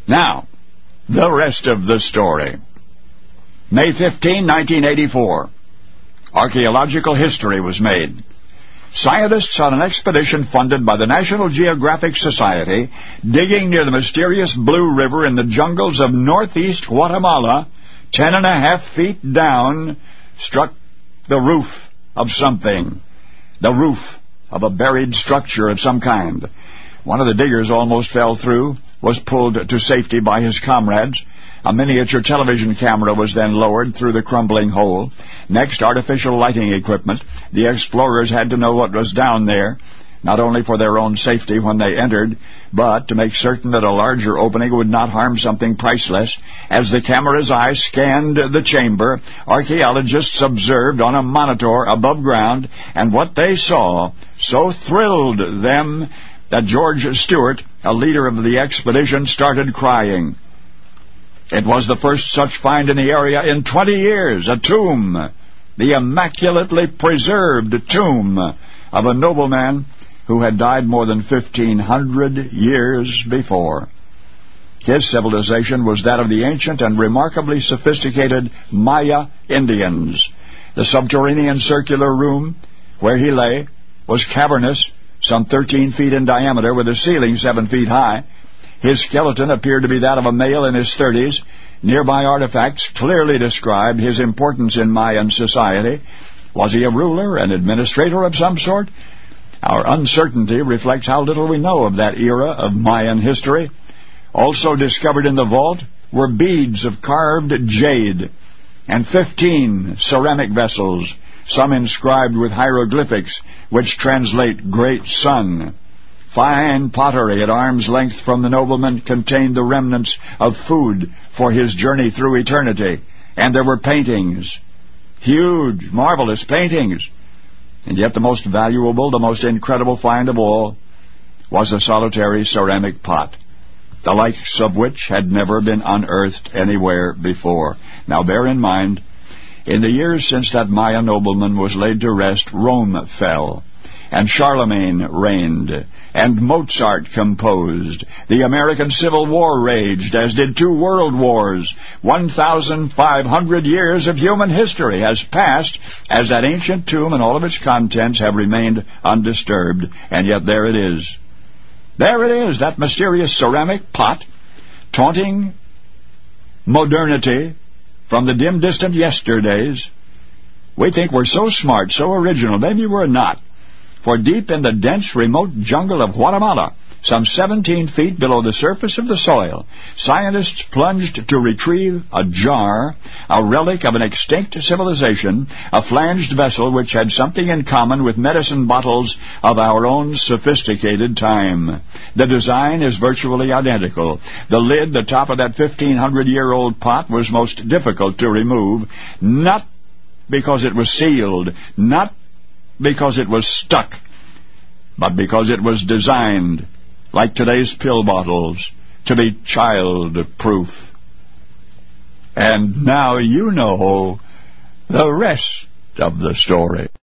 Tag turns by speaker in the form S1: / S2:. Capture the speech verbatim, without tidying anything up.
S1: Now, the rest of the story. May fifteenth, nineteen eighty-four. Archaeological history was made. Scientists on an expedition funded by the National Geographic Society, digging near the mysterious Blue River in the jungles of northeast Guatemala, ten and a half feet down, struck the roof of something. The roof of a buried structure of some kind. One of the diggers almost fell through, was pulled to safety by his comrades. A miniature television camera was then lowered through the crumbling hole. Next, artificial lighting equipment. The explorers had to know what was down there, not only for their own safety when they entered, but to make certain that a larger opening would not harm something priceless. As the camera's eye scanned the chamber, archaeologists observed on a monitor above ground, and what they saw so thrilled them that George Stewart, a leader of the expedition, started crying. It was the first such find in the area in twenty years, a tomb, the immaculately preserved tomb of a nobleman who had died more than fifteen hundred years before. His civilization was that of the ancient and remarkably sophisticated Maya Indians. The subterranean circular room where he lay was cavernous, some thirteen feet in diameter, with a ceiling seven feet high. His skeleton appeared to be that of a male in his thirties. Nearby artifacts clearly described his importance in Mayan society. Was he a ruler, an administrator of some sort? Our uncertainty reflects how little we know of that era of Mayan history. Also discovered in the vault were beads of carved jade and fifteen ceramic vessels, some inscribed with hieroglyphics which translate Great Sun. Fine pottery at arm's length from the nobleman contained the remnants of food for his journey through eternity. And there were paintings, huge, marvelous paintings. And yet the most valuable, the most incredible find of all was a solitary ceramic pot, the likes of which had never been unearthed anywhere before. Now bear in mind, in the years since that Maya nobleman was laid to rest, Rome fell, and Charlemagne reigned, and Mozart composed. The American Civil War raged, as did two world wars. one thousand five hundred years of human history has passed as that ancient tomb and all of its contents have remained undisturbed. And yet there it is. There it is, that mysterious ceramic pot, taunting modernity from the dim, distant yesterdays. We think we're so smart, so original. Maybe we're not. For deep in the dense, remote jungle of Guatemala, some seventeen feet below the surface of the soil, scientists plunged to retrieve a jar, a relic of an extinct civilization, a flanged vessel which had something in common with medicine bottles of our own sophisticated time. The design is virtually identical. The lid, the top of that fifteen hundred year old pot, was most difficult to remove, not because it was sealed, not because it was stuck, but because it was designed, like today's pill bottles, to be child-proof. And now you know the rest of the story.